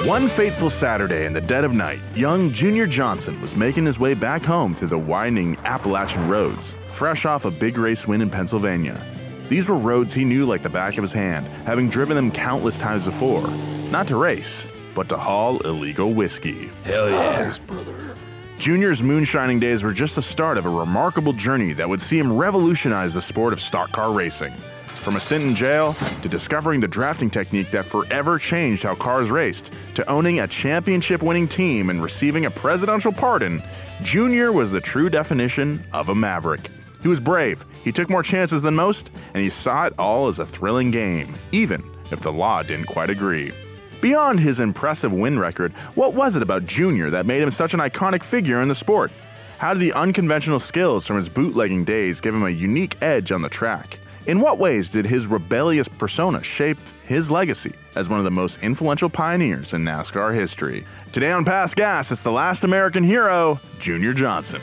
One fateful Saturday in the dead of night, young Junior Johnson was making his way back home through the winding Appalachian roads, fresh off a big race win in Pennsylvania. These were roads he knew like the back of his hand, having driven them countless times before. Not to race, but to haul illegal whiskey. Hell yeah. Yes, brother. Junior's moonshining days were just the start of a remarkable journey that would see him revolutionize the sport of stock car racing. From a stint in jail, to discovering the drafting technique that forever changed how cars raced, to owning a championship-winning team and receiving a presidential pardon, Junior was the true definition of a maverick. He was brave, he took more chances than most, and he saw it all as a thrilling game, even if the law didn't quite agree. Beyond his impressive win record, what was it about Junior that made him such an iconic figure in the sport? How did the unconventional skills from his bootlegging days give him a unique edge on the track? In what ways did his rebellious persona shape his legacy as one of the most influential pioneers in NASCAR history? Today on Past Gas, it's the last American hero, Junior Johnson.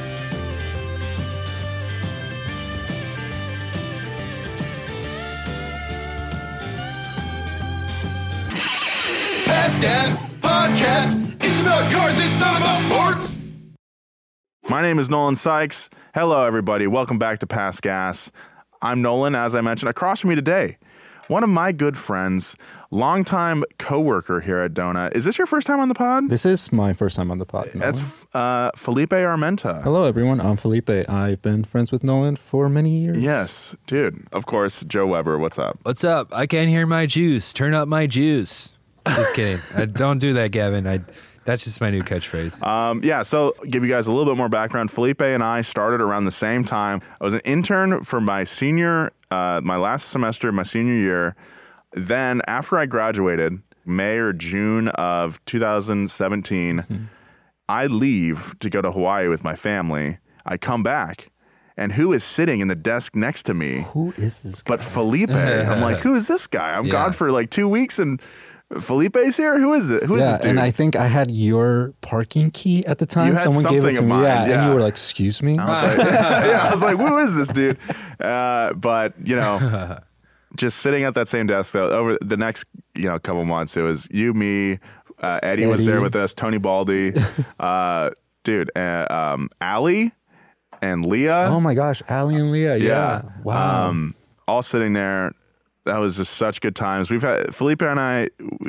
Past Gas Podcast. It's about cars, it's not about forts. My name is Nolan Sykes. Hello, everybody. Welcome back to Past Gas. I'm Nolan, as I mentioned. Across from me today, one of my good friends, longtime co-worker here at Donut. Is this your first time on the pod? This is my first time on the pod. That's Felipe Armenta. Hello, everyone. I'm Felipe. I've been friends with Nolan for many years. Yes, dude. Of course, Joe Weber. What's up? What's up? I can't hear my juice. Turn up my juice. Just kidding. Don't do that, Gavin. That's just my new catchphrase. Yeah, so give you guys a little bit more background. Felipe and I started around the same time. I was an intern for my last semester, my senior year. Then after I graduated, May or June of 2017, I leave to go to Hawaii with my family. I come back, and who is sitting in the desk next to me? Who is this guy? But Felipe. I'm like, who is this guy? I'm gone for like 2 weeks, and Felipe's here? Who is it? Who is this dude? And I think I had your parking key at the time. You had Someone gave it to something me. of mine, And you were like, excuse me? I was like, who is this dude? But, you know, just sitting at that same desk, though, over the next, couple months, it was you, me, Eddie was there with us, Tony Baldy, dude, Allie and Leah. Oh my gosh, Allie and Leah. Yeah. Wow. All sitting there. That was just such good times. We've had Felipe and I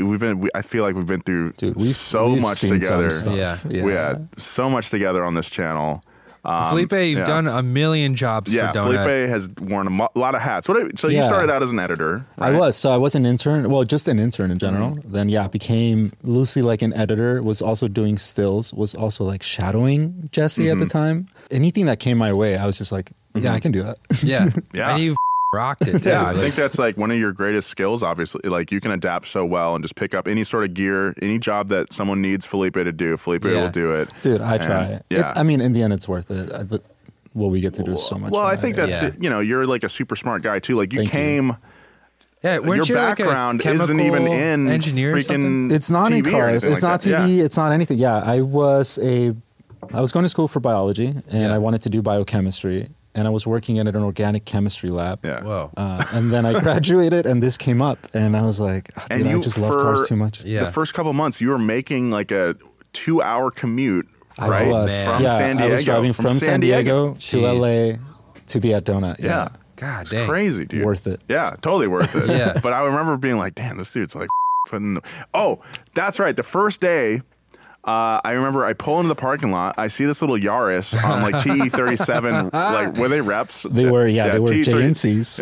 I feel like we've been through we've so much seen together. Some stuff. Yeah. We had so much together on this channel. Felipe, you've done a million jobs for Donut. Felipe has worn a lot of hats. You started out as an editor, right? I was. So I was an intern. Well, just an intern in general. Then, became loosely like an editor, was also doing stills, was also like shadowing Jesse at the time. Anything that came my way, I was just like, I can do that. Yeah. Yeah. And you've rocked it, too. Yeah, I think that's like one of your greatest skills, obviously. Like you can adapt so well and just pick up any sort of gear, any job that someone needs Felipe to do. Felipe will do it. Dude, I try. Yeah. In the end, it's worth it. What we get to do is so much. Well, I think that's, you're like a super smart guy too. Like you came... Yeah, your background isn't even in freaking It's not TV in cars. It's not TV. Yeah. It's not anything. Yeah, I was going to school for biology, and I wanted to do biochemistry. And I was working in an organic chemistry lab. Yeah. Whoa. And then I graduated, and this came up, and I was like, dude, I just love cars too much. Yeah. The first couple months, you were making like a 2-hour commute, right? I was. From San Diego. I was driving from San Diego to LA to be at Donut. Yeah. God it's dang. crazy, dude. Worth it. Yeah, totally worth it. Yeah. But I remember being like, damn, this dude's like putting... Oh, that's right. The first day... I remember I pull into the parking lot. I see this little Yaris on like TE37. Like, were they reps? They were, they were JNCs.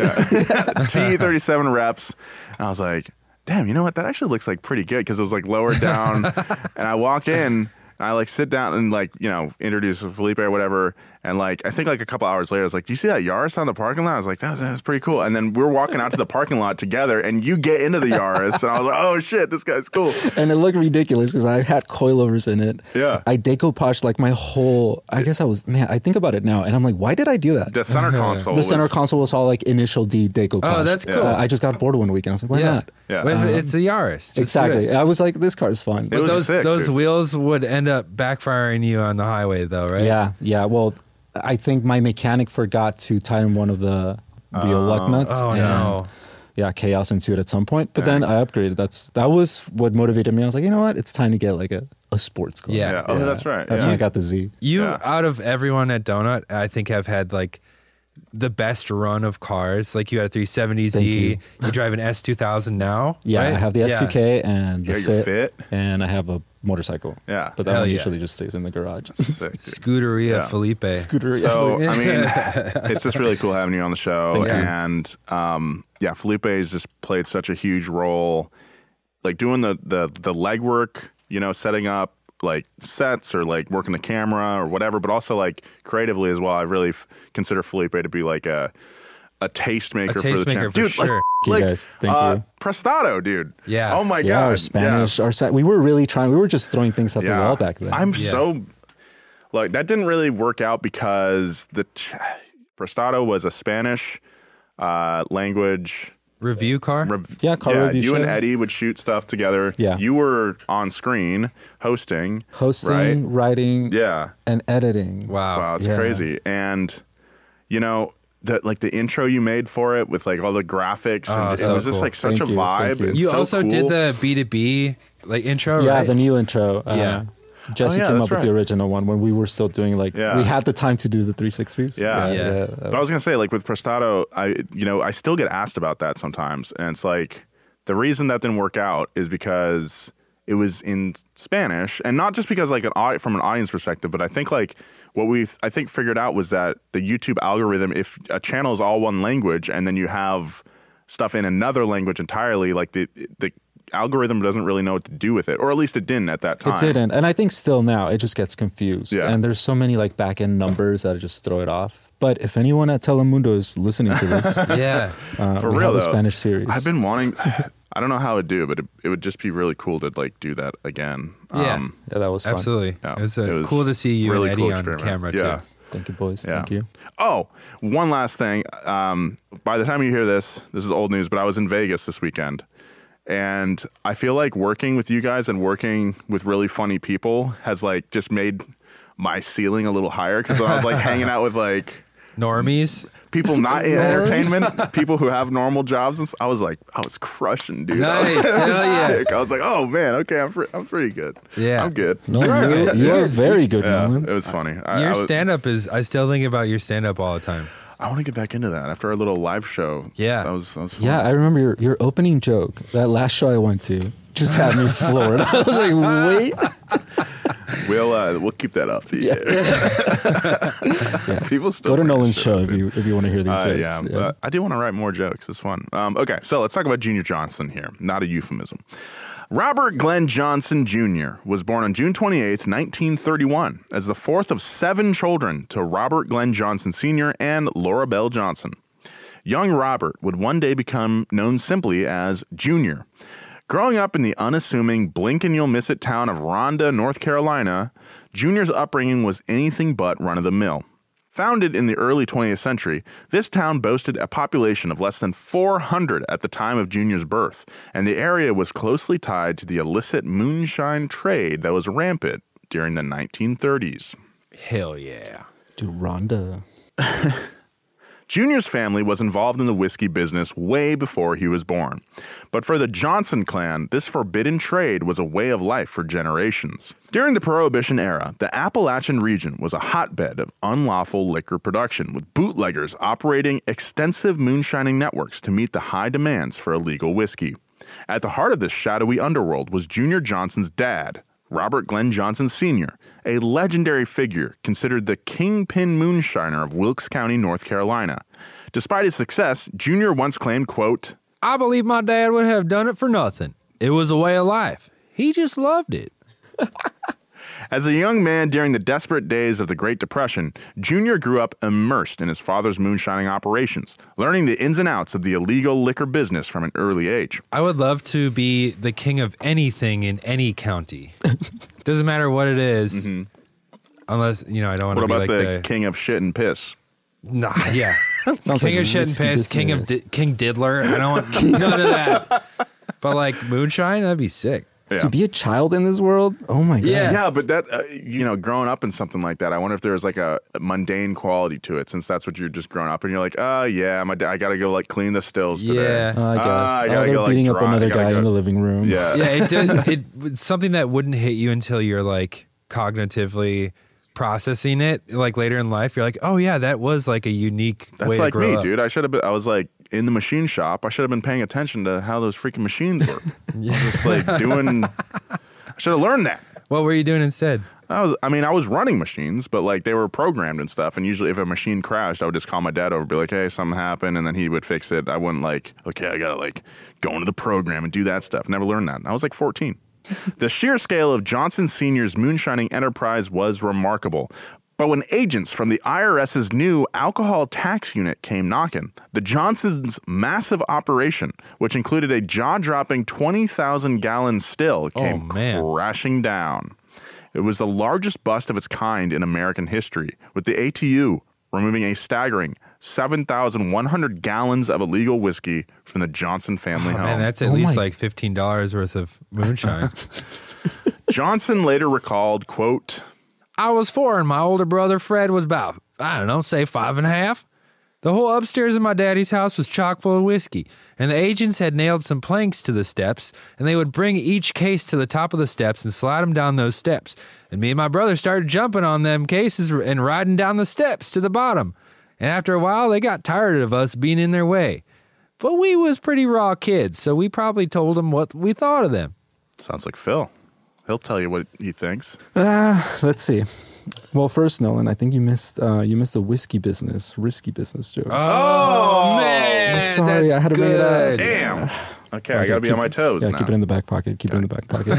TE37 reps. And I was like, damn, you know what? That actually looks like pretty good because it was like lower down. And I walk in, and I like sit down and like, introduce Felipe or whatever. And like, I think like a couple hours later, I was like, do you see that Yaris on the parking lot? I was like, that's pretty cool. And then we're walking out to the parking lot together and you get into the Yaris. And I was like, oh shit, this guy's cool. And it looked ridiculous because I had coilovers in it. Yeah. I decoupaged like my whole, I think about it now. And I'm like, why did I do that? The center console. The center console was all like initial D decoupage. Oh, that's cool. I just got bored one week and I was like, why not? Yeah. Well, it's a Yaris. Just Exactly. do it. I was like, this car is fun. It was sick, those dude. wheels would end up backfiring you on the highway, though, right? Yeah. Well, I think my mechanic forgot to tighten one of the wheel lug nuts. Oh, no. chaos ensued at some point. But then I upgraded. That was what motivated me. I was like, you know what? It's time to get like a sports car. Yeah. Oh, that's right. That's when I got the Z. You, out of everyone at Donut, I think have had like the best run of cars. Like you had a 370Z. You drive an S2000 now. Yeah, right? I have the S2K and the your Fit, Fit. and I have a motorcycle. Yeah. But that Hell one yeah. usually just stays in the garage. Sick, dude. Scuderia Yeah. Felipe. So, I mean, it's just really cool having you on the show. Thank you. And Felipe has just played such a huge role, like doing the legwork, setting up like sets or like working the camera or whatever, but also like creatively as well. I really consider Felipe to be like a tastemaker for the channel. For Dude, sure. Thank you guys. Thank you. Prestado, dude. Yeah. Oh my Yeah, God. our Spanish. We were really trying. We were just throwing things at the wall back then. I'm so like that didn't really work out because Prestado was a Spanish language Review car? car review you and show. Eddie would shoot stuff together. Yeah. You were on screen hosting, right? writing, Yeah. and editing. Wow, it's Yeah. crazy. And the intro you made for it with like all the graphics, and it so was just cool. like such Thank a you, vibe. thank you. It's You so also cool. did the B2B like intro, Yeah, right? the new intro. Yeah. Jesse Oh, yeah, came that's up with the right. original one when we were still doing like we had the time to do the 360s. Yeah. But I was gonna say, like with Prestado, I still get asked about that sometimes, and it's like the reason that didn't work out is because it was in Spanish, and not just because like from an audience perspective, but I think like what we figured out was that the YouTube algorithm, if a channel is all one language and then you have stuff in another language entirely, like the algorithm doesn't really know what to do with it, or at least it didn't at that time. It didn't, and I think still now it just gets confused. Yeah. And there's so many like back end numbers that just throw it off. But if anyone at Telemundo is listening to this, Yeah. For we real have a though, Spanish series. I've been wanting. I don't know how it'd do, but it would just be really cool to like do that again. Yeah. Yeah, that was fun. Absolutely. Yeah, It was, it was cool to see you really and Eddie cool on experiment. camera Yeah. too. Thank you, boys. Yeah. Thank you. Oh, one last thing. By the time you hear this is old news, but I was in Vegas this weekend. And I feel like working with you guys and working with really funny people has like just made my ceiling a little higher, because I was like hanging out with like Normies. people not in entertainment, people who have normal jobs. And I was crushing, dude. Nice. Hell yeah. Sick. I was like, oh man, okay, I'm pretty good. Yeah. I'm good. No, you are very good, Yeah, Nolan. it was funny. Your stand-up I still think about your stand-up all the time. I want to get back into that after our little live show. Yeah. that was fun. Yeah, I remember your opening joke. That last show I went to just had me floored. I was like, wait. We'll keep that up. People still Go to bring Nolan's shit show up, if dude. you want to hear these jokes. Yeah, but I do want to write more jokes. It's fun. Okay, so let's talk about Junior Johnson here. Not a euphemism. Robert Glenn Johnson Jr. was born on June 28th, 1931, as the fourth of 7 children to Robert Glenn Johnson Sr. and Laura Bell Johnson. Young Robert would one day become known simply as Junior. Growing up in the unassuming blink-and-you'll-miss-it town of Ronda, North Carolina, Junior's upbringing was anything but run-of-the-mill. Founded in the early 20th century, this town boasted a population of less than 400 at the time of Junior's birth, and the area was closely tied to the illicit moonshine trade that was rampant during the 1930s. Hell yeah. Dude, Rhonda. Junior's family was involved in the whiskey business way before he was born. But for the Johnson clan, this forbidden trade was a way of life for generations. During the Prohibition era, the Appalachian region was a hotbed of unlawful liquor production, with bootleggers operating extensive moonshining networks to meet the high demands for illegal whiskey. At the heart of this shadowy underworld was Junior Johnson's dad, Robert Glenn Johnson Sr., a legendary figure considered the kingpin moonshiner of Wilkes County, North Carolina. Despite his success, Junior once claimed, quote, I believe my dad would have done it for nothing. It was a way of life. He just loved it. As a young man during the desperate days of the Great Depression, Junior grew up immersed in his father's moonshining operations, learning the ins and outs of the illegal liquor business from an early age. I would love to be the king of anything in any county. Doesn't matter what it is, unless, I don't want What to be about like the king of shit and piss? Nah, yeah. Sounds King like of shit and whiskey piss, King business. Diddler. I don't want none of that. But like moonshine, that'd be sick. To be a child in this world? Oh my God. Yeah, but that, growing up in something like that, I wonder if there's like a mundane quality to it, since that's what you're just growing up and you're like, oh yeah, I gotta go like clean the stills today. Yeah. I guess. I They're gotta go beating like up another guy in the living room. Yeah. Yeah, it's something that wouldn't hit you until you're like cognitively processing it. Like later in life, you're like, oh yeah, that was like a unique That's way like to grow me, up. dude. I was like in the machine shop. I should have been paying attention to how those freaking machines work. Just like I should have learned that. What were you doing instead? I was running machines, but like they were programmed and stuff. And usually if a machine crashed, I would just call my dad over and be like, hey, something happened. And then he would fix it. I wouldn't like, okay, I got to like go into the program and do that stuff. Never learned that. And I was like 14. The sheer scale of Johnson Sr.'s moonshining enterprise was remarkable. But when agents from the IRS's new alcohol tax unit came knocking, the Johnsons' massive operation, which included a jaw-dropping 20,000-gallon still, came crashing down. It was the largest bust of its kind in American history, with the ATU removing a staggering 7,100 gallons of illegal whiskey from the Johnson family home. Man, that's at least like $15 worth of moonshine. Johnson later recalled, quote, I was 4 and my older brother Fred was about, I don't know, say 5.5. The whole upstairs of my daddy's house was chock full of whiskey, and the agents had nailed some planks to the steps, and they would bring each case to the top of the steps and slide them down those steps. And me and my brother started jumping on them cases and riding down the steps to the bottom. And after a while, they got tired of us being in their way. But we was pretty raw kids, so we probably told them what we thought of them. Sounds like Phil. He'll tell you what he thinks. Let's see. Well, first, Nolan, I think you missed the risky business joke. Oh man, I'm sorry, that's I had to make it up. Damn. Okay, I gotta be on my toes now. Keep it in the back pocket. Keep it in the back pocket.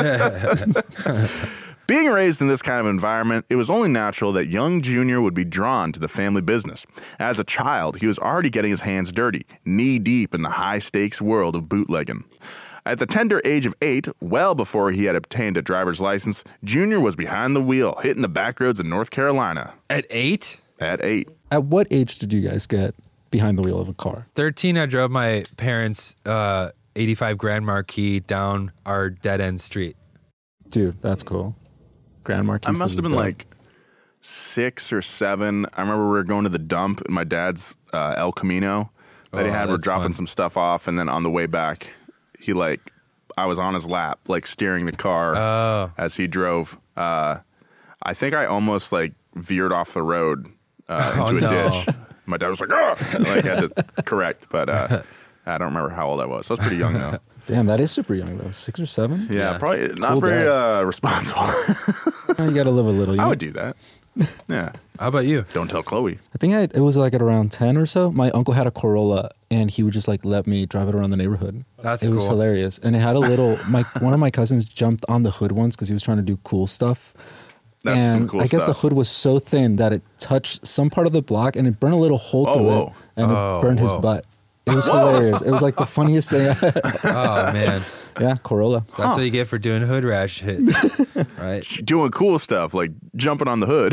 Being raised in this kind of environment, it was only natural that young Junior would be drawn to the family business. As a child, he was already getting his hands dirty, knee-deep in the high-stakes world of bootlegging. At the tender age of 8, well before he had obtained a driver's license, Junior was behind the wheel, hitting the back roads of North Carolina. At 8? At 8. At what age did you guys get behind the wheel of a car? 13, I drove my parents' 85 Grand Marquis down our dead-end street. Dude, that's cool. Grand Marquis. I must have been like 6 or 7. I remember we were going to the dump in my dad's El Camino that he had. We're dropping some stuff off, and then on the way back, I was on his lap, like steering the car as he drove. I think I almost like veered off the road into a ditch. My dad was like, oh! Like, I had to correct, but I don't remember how old I was. I was pretty young though. Damn, that is super young though. 6 or 7? Yeah. Probably not very responsible. You gotta live a little. I would do that. Yeah. How about you? Don't tell Chloe. I think it was like at around 10 or so. My uncle had a Corolla, and he would just like let me drive it around the neighborhood. It was hilarious, and it had a little. One of my cousins jumped on the hood once because he was trying to do cool stuff. That's and some cool I guess stuff. the hood was so thin that it touched some part of the block, and it burned a little hole through it, and it burned his butt. It was hilarious. It was like the funniest thing I had. Oh man. Yeah, Corolla. That's what you get for doing hood rash hit, right? Doing cool stuff like jumping on the hood.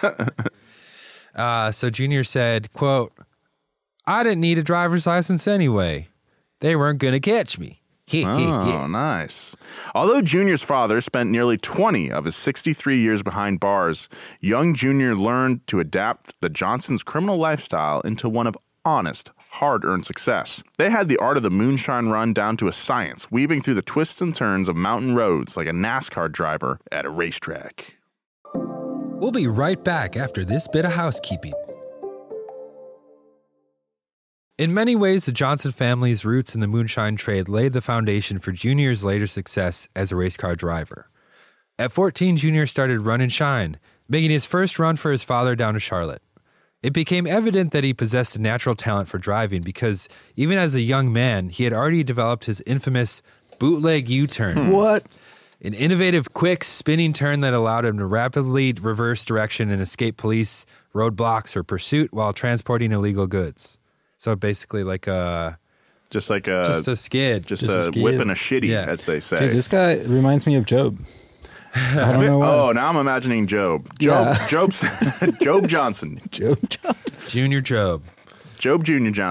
So Junior said, quote, I didn't need a driver's license anyway. They weren't going to catch me. Oh, nice. Although Junior's father spent nearly 20 of his 63 years behind bars, young Junior learned to adapt the Johnsons' criminal lifestyle into one of honest, hard-earned success. They had the art of the moonshine run down to a science, weaving through the twists and turns of mountain roads like a NASCAR driver at a racetrack. We'll be right back after this bit of housekeeping. In many ways, the Johnson family's roots in the moonshine trade laid the foundation for Junior's later success as a race car driver. At 14, Junior started Run and Shine, making his first run for his father down to Charlotte. It became evident that he possessed a natural talent for driving because even as a young man, he had already developed his infamous bootleg U-turn. What? An innovative, quick, spinning turn that allowed him to rapidly reverse direction and escape police, roadblocks, or pursuit while transporting illegal goods. So basically like Just like a... just a skid. Just a a skid. whipping a shitty, Yeah. as they say. Dude, this guy reminds me of Job. I don't know why. Oh, now I'm imagining Job. Yeah. Job Johnson. Job Johnson. Junior Job. Job Jr. Johnson.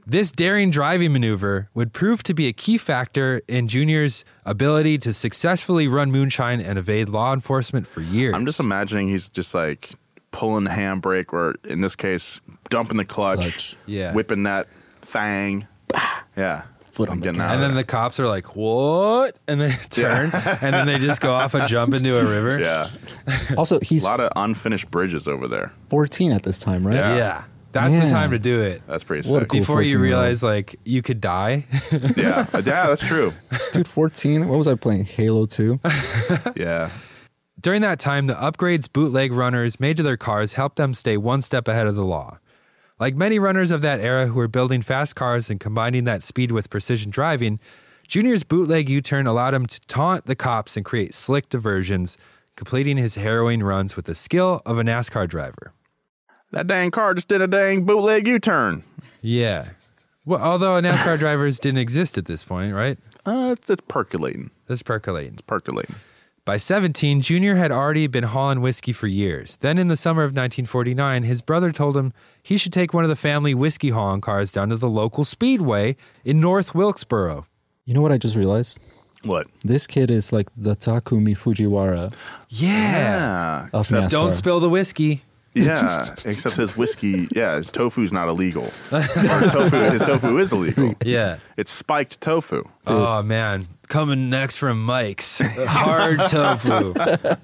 This daring driving maneuver would prove to be a key factor in Junior's ability to successfully run moonshine and evade law enforcement for years. I'm just imagining he's just like pulling the handbrake, or in this case, dumping the clutch. Yeah. Whipping that thing. Yeah. Foot on the Getting gas. out And of then the cops are like, what? And they turn, and then they just go off and jump into a river. Yeah. Also, A he's lot of unfinished bridges over there. 14 at this time, right? Yeah. Yeah. That's the Man. time to do it. That's pretty What a sick. cool Before you 14-year-old. realize, like, you could die. Yeah. Yeah, that's true. Dude, 14. What was I playing? Halo 2? Yeah. During that time, the upgrades bootleg runners made to their cars helped them stay one step ahead of the law. Like many runners of that era who were building fast cars and combining that speed with precision driving, Junior's bootleg U-turn allowed him to taunt the cops and create slick diversions, completing his harrowing runs with the skill of a NASCAR driver. That dang car just did a dang bootleg U-turn. Yeah. Well, although NASCAR drivers didn't exist at this point, right? It's percolating. That's percolating. Percolating. By 17, Junior had already been hauling whiskey for years. Then in the summer of 1949, his brother told him he should take one of the family whiskey hauling cars down to the local speedway in North Wilkesboro. You know what I just realized? What? This kid is like the Takumi Fujiwara Yeah. of NASCAR. Don't spill the whiskey. Yeah. Except his whiskey, his tofu's not illegal. Or his tofu is illegal. Yeah. It's spiked tofu. Oh, man. Coming next from Mike's. Hard tofu.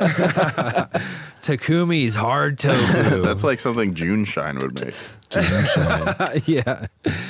Takumi's hard tofu. That's like something June Shine would make. Yeah.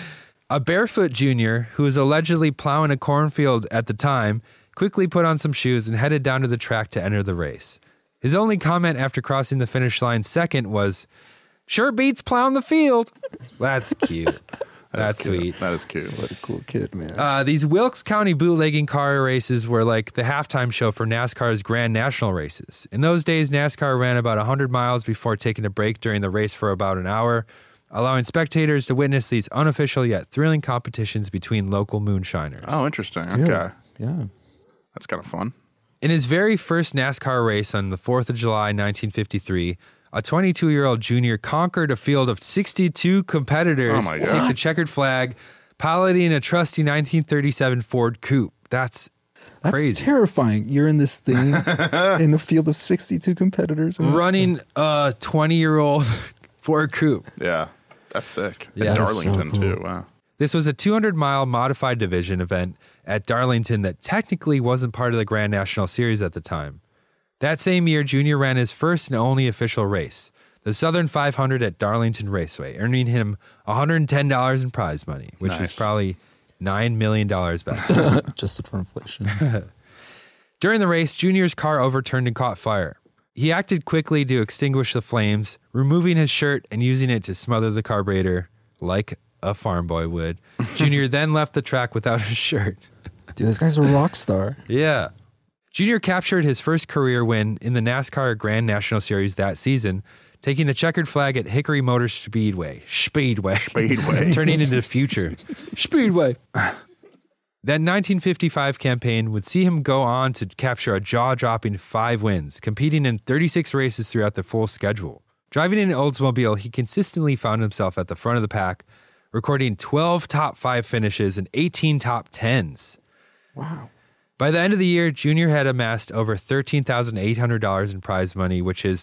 A barefoot junior who was allegedly plowing a cornfield at the time quickly put on some shoes and headed down to the track to enter the race. His only comment after crossing the finish line second was, "Sure beats plowing the field." That's cute. That's cute. sweet. That is cute. What a cool kid, man. These Wilkes County bootlegging car races were like the halftime show for NASCAR's Grand National races. In those days, NASCAR ran about 100 miles before taking a break during the race for about an hour, allowing spectators to witness these unofficial yet thrilling competitions between local moonshiners. Oh, interesting. Dude, Okay. Yeah. That's kind of fun. In his very first NASCAR race on the 4th of July, 1953, a 22-year-old junior conquered a field of 62 competitors Oh my to take the God. checkered flag, piloting a trusty 1937 Ford Coupe. That's That's crazy. terrifying. You're in this thing in a field of 62 competitors. Running a 20-year-old Ford Coupe. Yeah. That's sick. Yeah. At That is so Darlington, cool. too. Wow. This was a 200-mile modified division event at Darlington that technically wasn't part of the Grand National Series at the time. That same year, Junior ran his first and only official race, the Southern 500 at Darlington Raceway, earning him $110 in prize money, which was Nice. probably $9 million back then. Just for inflation. During the race, Junior's car overturned and caught fire. He acted quickly to extinguish the flames, removing his shirt and using it to smother the carburetor like a farm boy would. Junior then left the track without his shirt. Dude, this guy's a rock star. Yeah. Junior captured his first career win in the NASCAR Grand National Series that season, taking the checkered flag at Hickory Motor Speedway. Turning into the future. Speedway. That 1955 campaign would see him go on to capture a jaw-dropping 5 wins, competing in 36 races throughout the full schedule. Driving an Oldsmobile, he consistently found himself at the front of the pack, recording 12 top 5 finishes and 18 top 10s. Wow. By the end of the year, Junior had amassed over $13,800 in prize money, which is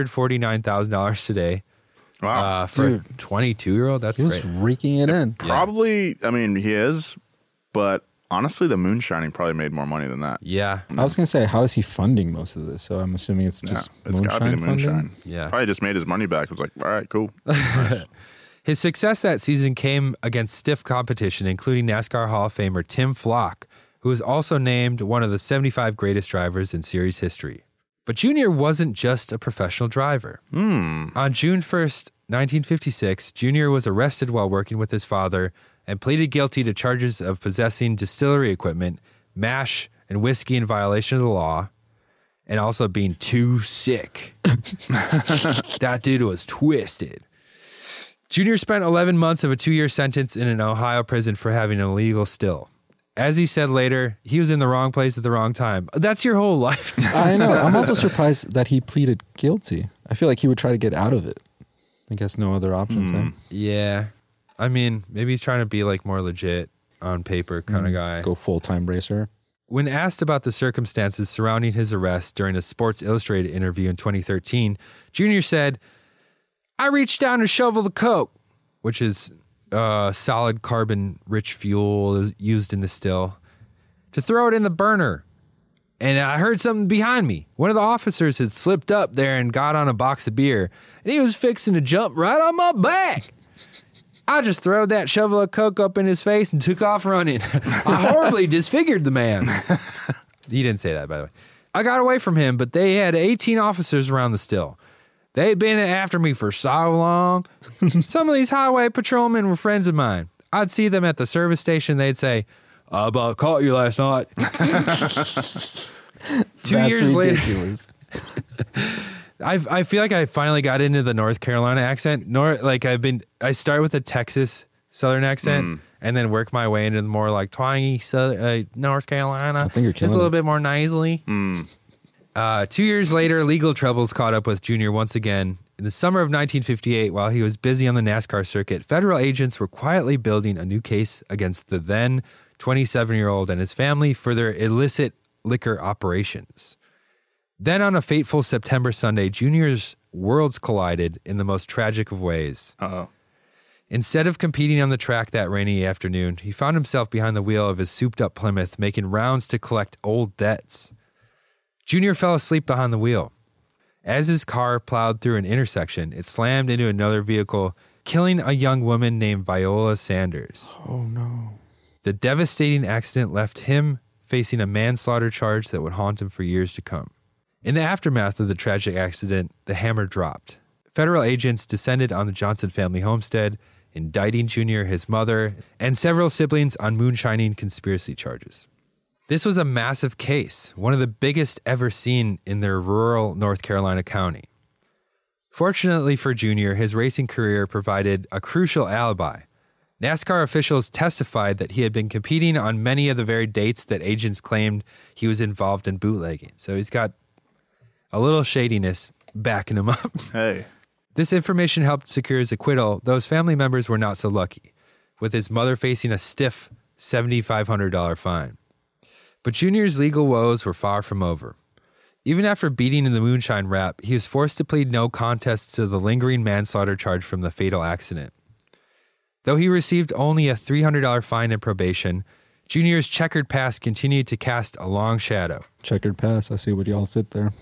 $149,000 today. Wow. For Dude. a 22-year-old, that's He was great. raking it in. Probably, I mean, he is, but honestly, the moonshining probably made more money than that. Yeah. I was going to say, how is he funding most of this? So I'm assuming it's just It's got to be the funding? moonshine. Yeah. Probably just made his money back. It was like, all right, cool. His success that season came against stiff competition, including NASCAR Hall of Famer Tim Flock, who was also named one of the 75 greatest drivers in series history. But Junior wasn't just a professional driver. On June 1st, 1956, Junior was arrested while working with his father and pleaded guilty to charges of possessing distillery equipment, mash, and whiskey in violation of the law, and also being too sick. That dude was twisted. Junior spent 11 months of a 2-year sentence in an Ohio prison for having an illegal still. As he said later, he was in the wrong place at the wrong time. That's your whole life. I know. I'm also surprised that he pleaded guilty. I feel like he would try to get out of it. I guess no other options. Eh? Yeah. I mean, maybe he's trying to be like more legit on paper kind of guy. Go full-time racer. When asked about the circumstances surrounding his arrest during a Sports Illustrated interview in 2013, Junior said, "I reached down to shovel the coke," which is solid carbon-rich fuel used in the still, "to throw it in the burner. And I heard something behind me. One of the officers had slipped up there and got on a box of beer, and he was fixing to jump right on my back. I just throwed that shovel of coke up in his face and took off running. I horribly disfigured the man." He didn't say that, by the way. "I got away from him, but they had 18 officers around the still. They'd been after me for so long. Some of these highway patrolmen were friends of mine. I'd see them at the service station. They'd say, 'I about caught you last night.'" 2 years later, I feel like I finally got into the North Carolina accent. I start with a Texas Southern accent and then work my way into the more like twangy North Carolina. I think you're killing just a little it. bit more nasally. 2 years later, legal troubles caught up with Junior once again. In the summer of 1958, while he was busy on the NASCAR circuit, federal agents were quietly building a new case against the then 27-year-old and his family for their illicit liquor operations. Then on a fateful September Sunday, Junior's worlds collided in the most tragic of ways. Uh-oh. Instead of competing on the track that rainy afternoon, he found himself behind the wheel of his souped-up Plymouth, making rounds to collect old debts. Junior fell asleep behind the wheel. As his car plowed through an intersection, it slammed into another vehicle, killing a young woman named Viola Sanders. Oh, no. The devastating accident left him facing a manslaughter charge that would haunt him for years to come. In the aftermath of the tragic accident, the hammer dropped. Federal agents descended on the Johnson family homestead, indicting Junior, his mother, and several siblings on moonshining conspiracy charges. This was a massive case, one of the biggest ever seen in their rural North Carolina county. Fortunately for Junior, his racing career provided a crucial alibi. NASCAR officials testified that he had been competing on many of the very dates that agents claimed he was involved in bootlegging. So he's got a little shadiness backing him up. Hey. This information helped secure his acquittal. Those family members were not so lucky, with his mother facing a stiff $7,500 fine. But Junior's legal woes were far from over. Even after beating in the moonshine rap, he was forced to plead no contest to the lingering manslaughter charge from the fatal accident. Though he received only a $300 fine and probation, Junior's checkered past continued to cast a long shadow. Checkered pass. I see what y'all sit there.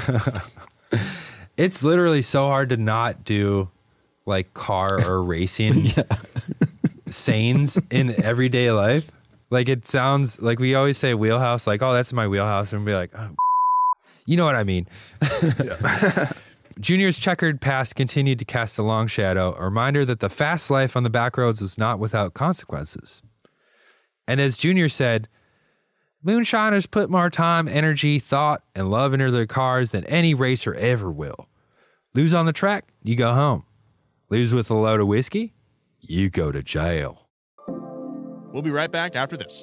It's literally so hard to not do like car or racing scenes in everyday life. Like it sounds like we always say wheelhouse, like, oh, that's my wheelhouse. And we'll be like, oh, you know what I mean. Junior's checkered past continued to cast a long shadow, a reminder that the fast life on the back roads was not without consequences. And as Junior said, moonshiners put more time, energy, thought, and love into their cars than any racer ever will. Lose on the track, you go home. Lose with a load of whiskey, you go to jail. We'll be right back after this.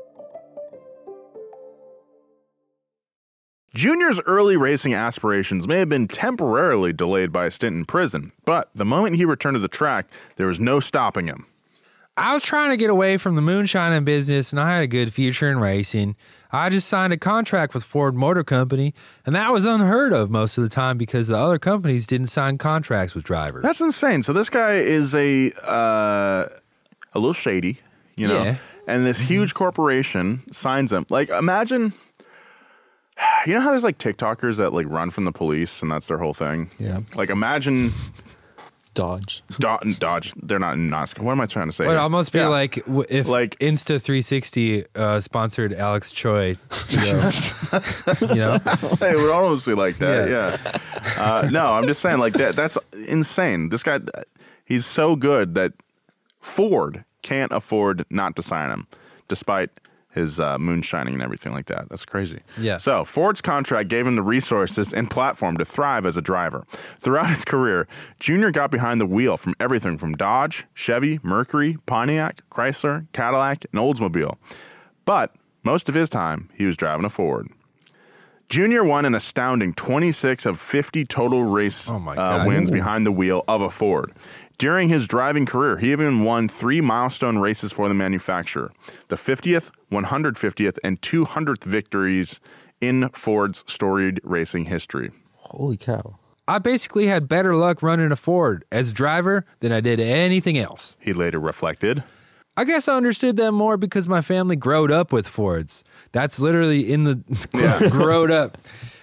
Junior's early racing aspirations may have been temporarily delayed by a stint in prison, but the moment he returned to the track, there was no stopping him. I was trying to get away from the moonshining business, and I had a good future in racing. I just signed a contract with Ford Motor Company, and that was unheard of most of the time because the other companies didn't sign contracts with drivers. That's insane. So this guy is a little shady, you know, Yeah. and this huge corporation signs him. Like, imagine, you know how there's like TikTokers that like run from the police and that's their whole thing? Yeah. Like, imagine Dodge. Dodge. They're not in NASCAR. What am I trying to say? It would here? almost be Yeah. like if Like- Insta360 sponsored Alex Choi. You know? It would almost be like that. Yeah. No, I'm just saying, like that's insane. This guy, he's so good that Ford can't afford not to sign him, despite his moonshining and everything like that. That's crazy. Yeah. So Ford's contract gave him the resources and platform to thrive as a driver. Throughout his career, Junior got behind the wheel from everything from Dodge, Chevy, Mercury, Pontiac, Chrysler, Cadillac, and Oldsmobile. But most of his time, he was driving a Ford. Junior won an astounding 26 of 50 total race Oh my God. wins behind the wheel of a Ford. During his driving career, he even won 3 milestone races for the manufacturer, the 50th, 150th, and 200th victories in Ford's storied racing history. Holy cow. I basically had better luck running a Ford as a driver than I did anything else. He later reflected. I guess I understood them more because my family growed up with Fords. That's literally in the growed up.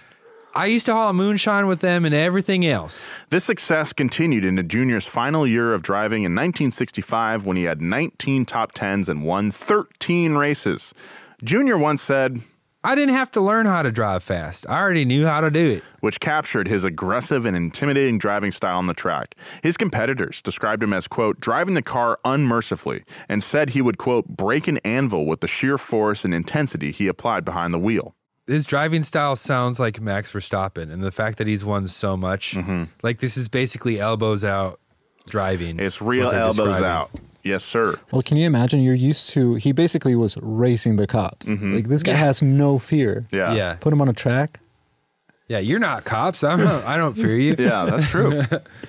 I used to haul moonshine with them and everything else. This success continued into Junior's final year of driving in 1965 when he had 19 top 10s and won 13 races. Junior once said, I didn't have to learn how to drive fast. I already knew how to do it. which captured his aggressive and intimidating driving style on the track. His competitors described him as, quote, driving the car unmercifully, and said he would, quote, break an anvil with the sheer force and intensity he applied behind the wheel. His driving style sounds like Max Verstappen, and the fact that he's won so much, like this is basically elbows out driving. It's real elbows out. Yes, sir. Well, can you imagine? You're used to, he basically was racing the cops. Like, this guy has no fear. Yeah. Yeah. Put him on a track. Yeah, you're not cops. I don't fear you. Yeah, that's true.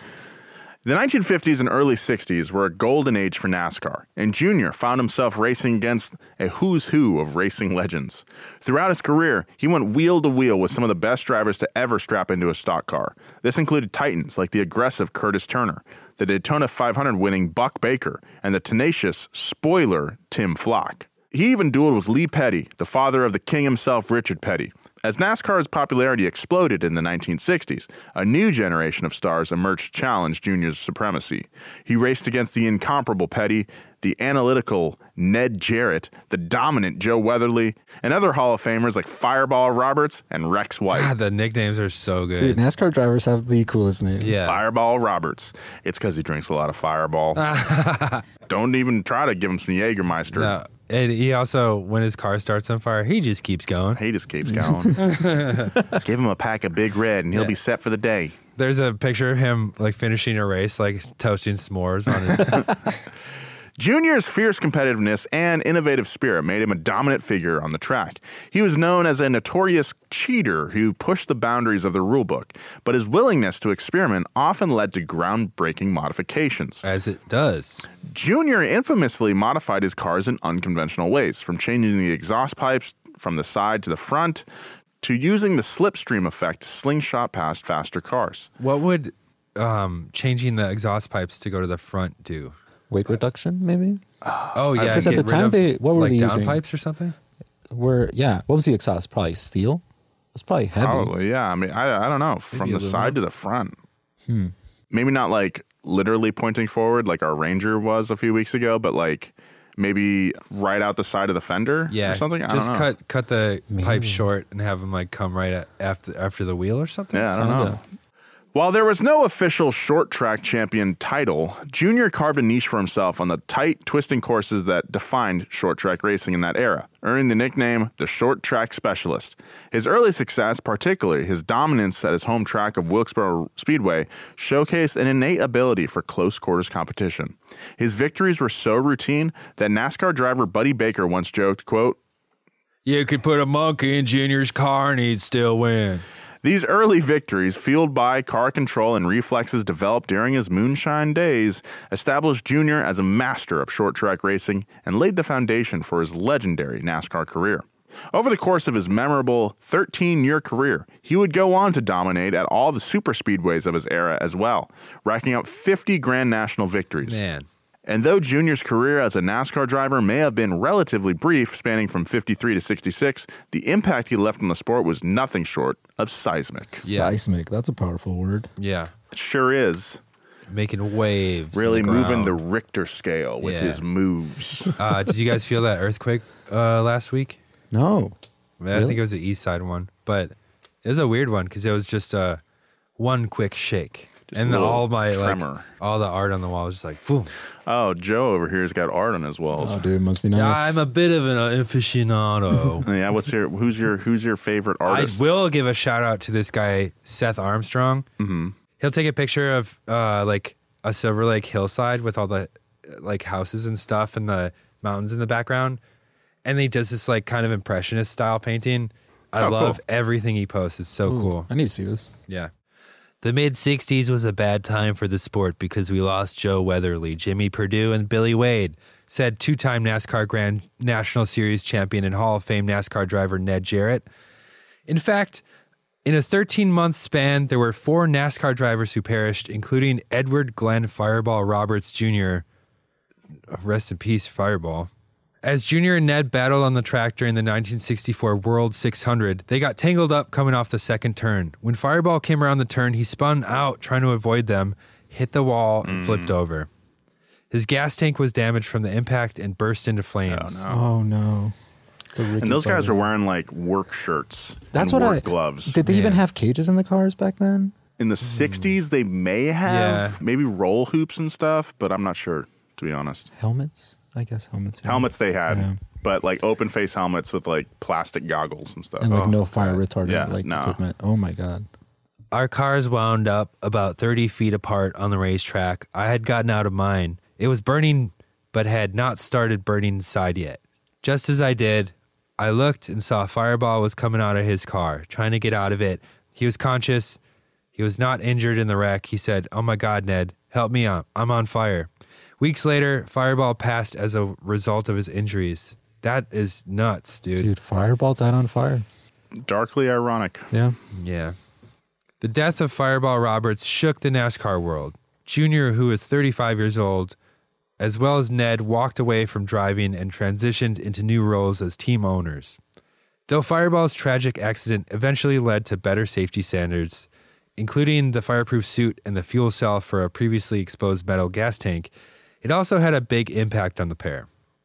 The 1950s and early 60s were a golden age for NASCAR, and Junior found himself racing against a who's who of racing legends. Throughout his career, he went wheel to wheel with some of the best drivers to ever strap into a stock car. This included titans like the aggressive Curtis Turner, the Daytona 500 winning Buck Baker, and the tenacious spoiler Tim Flock. He even dueled with Lee Petty, the father of the king himself, Richard Petty. As NASCAR's popularity exploded in the 1960s, a new generation of stars emerged to challenge Junior's supremacy. He raced against the incomparable Petty, the analytical Ned Jarrett, the dominant Joe Weatherly, and other Hall of Famers like Fireball Roberts and Rex White. God, the nicknames are so good. Dude, NASCAR drivers have the coolest names. Yeah. Fireball Roberts. It's because he drinks a lot of Fireball. Don't even try to give him some Jägermeister. No, and he also, when his car starts on fire, he just keeps going. He just keeps going. Give him a pack of Big Red and he'll be set for the day. There's a picture of him like finishing a race, like toasting s'mores on his. Junior's fierce competitiveness and innovative spirit made him a dominant figure on the track. He was known as a notorious cheater who pushed the boundaries of the rulebook, but his willingness to experiment often led to groundbreaking modifications. As it does. Junior infamously modified his cars in unconventional ways, from changing the exhaust pipes from the side to the front to using the slipstream effect to slingshot past faster cars. What would changing the exhaust pipes to go to the front do? Weight reduction, maybe? Oh, yeah. Because at get the rid time, of, what were like they down using? pipes or something? What was the exhaust? Probably steel? It's probably heavy. Probably, yeah. I mean, I don't know. From the aluminum? side to the front. Maybe not like literally pointing forward like our Ranger was a few weeks ago, but like maybe right out the side of the fender Yeah. or something. I Just don't know. cut the pipe short and have them like come right after the wheel or something. Yeah, I don't know. While there was no official short track champion title, Junior carved a niche for himself on the tight, twisting courses that defined short track racing in that era, earning the nickname the Short Track Specialist. His early success, particularly his dominance at his home track of Wilkesboro Speedway, showcased an innate ability for close quarters competition. His victories were so routine that NASCAR driver Buddy Baker once joked, quote, You could put a monkey in Junior's car and he'd still win. These early victories, fueled by car control and reflexes developed during his moonshine days, established Junior as a master of short-track racing and laid the foundation for his legendary NASCAR career. Over the course of his memorable 13-year career, he would go on to dominate at all the superspeedways of his era as well, racking up 50 Grand National victories. Man. And though Junior's career as a NASCAR driver may have been relatively brief, spanning from 53 to 66, the impact he left on the sport was nothing short of seismic. Yeah. Seismic. That's a powerful word. Yeah. It sure is. Making waves. Really in the moving the ground. Richter scale with Yeah. his moves. Did you guys feel that earthquake last week? No. I Really? think it was the east side one, but it was a weird one because it was just one quick shake. Just And a little all my tremor. all the art on the wall was just like, boom. Oh, Joe over here's got art on his walls. Oh, dude, must be nice. Yeah, I'm a bit of an aficionado. Yeah, who's your favorite I artist? will give a shout out to this guy, Seth Armstrong. Mm-hmm. He'll take a picture of like a Silver Lake hillside with all the like houses and stuff and the mountains in the background. And he does this like kind of impressionist style painting. I Oh, love cool. everything he posts. It's so cool. I need to see this. Yeah. The mid-'60s was a bad time for the sport because we lost Joe Weatherly, Jimmy Purdue, and Billy Wade, said two-time NASCAR Grand National Series champion and Hall of Fame NASCAR driver Ned Jarrett. In fact, in a 13-month span, there were 4 NASCAR drivers who perished, including Edward Glenn Fireball Roberts Jr. Rest in peace, Fireball. As Junior and Ned battled on the track during the 1964 World 600, they got tangled up coming off the second turn. When Fireball came around the turn, he spun out trying to avoid them, hit the wall, and flipped over. His gas tank was damaged from the impact and burst into flames. Oh no. And those guys are wearing like work shirts. That's and what work gloves. Did they even have cages in the cars back then? In the 60s, they may have maybe roll hoops and stuff, but I'm not sure, to be honest. Helmets? I guess helmets. Yeah. Helmets they had, but like open face helmets with like plastic goggles and stuff. And like no fire retardant equipment. Oh my God. Our cars wound up about 30 feet apart on the racetrack. I had gotten out of mine. It was burning, but had not started burning inside yet. Just as I did, I looked and saw Fireball was coming out of his car, trying to get out of it. He was conscious. He was not injured in the wreck. He said, "Oh my God, Ned, help me up. I'm on fire." Weeks later, Fireball passed as a result of his injuries. That is nuts, dude. Dude, Fireball died on fire. Darkly ironic. Yeah. Yeah. The death of Fireball Roberts shook the NASCAR world. Junior, who was 35 years old, as well as Ned, walked away from driving and transitioned into new roles as team owners. Though Fireball's tragic accident eventually led to better safety standards, including the fireproof suit and the fuel cell for a previously exposed metal gas tank, it also had a big impact on the pair.